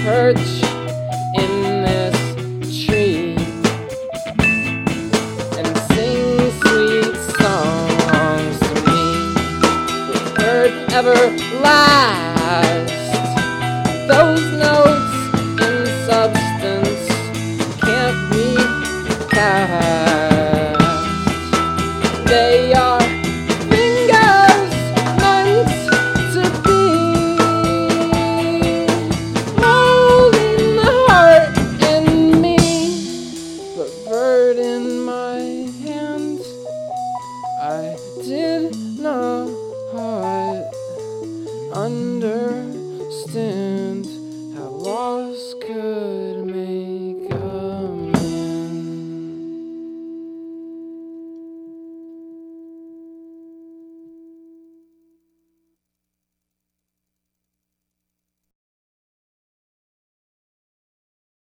perch in this tree and sing sweet songs to me. Will bird ever last? Those notes in substance can't be cast. They are fingers meant to be holding the heart in me, but bird in my hand, I did not